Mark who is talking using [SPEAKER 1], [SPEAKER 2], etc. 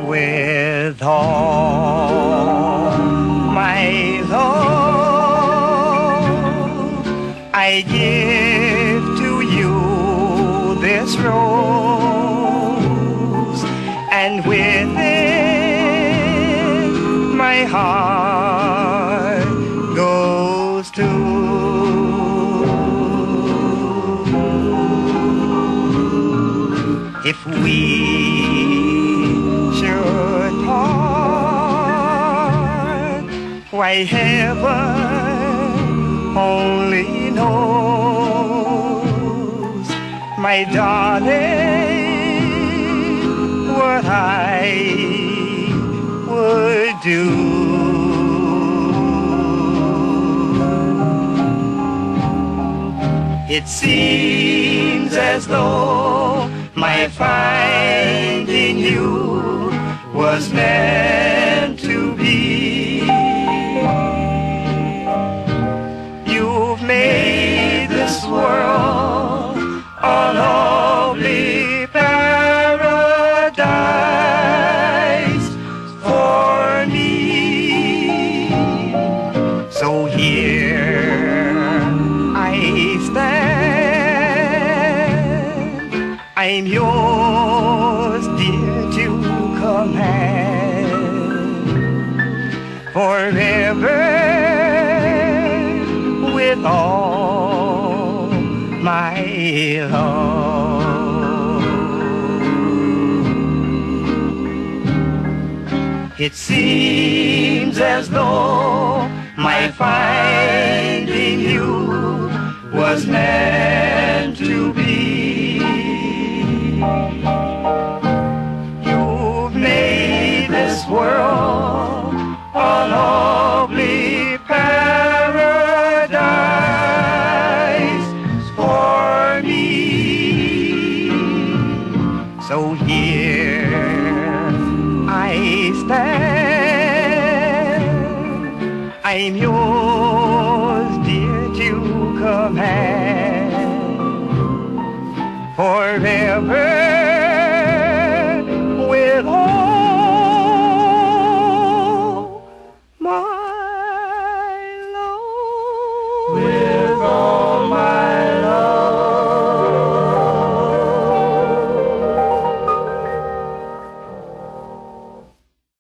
[SPEAKER 1] with all my love. I give to you this rose, and with it my heart goes to. If we should part, why heaven only knows, my darling, what I would do. It seems as though my finding you was meant to be. You've made this world a lovely paradise for me. So here I stand, I'm yours, dear, to command, forever, with all my love. It seems as though my finding you was meant to be. You've made this world a lovely paradise for me. So here I stand, I'm yours,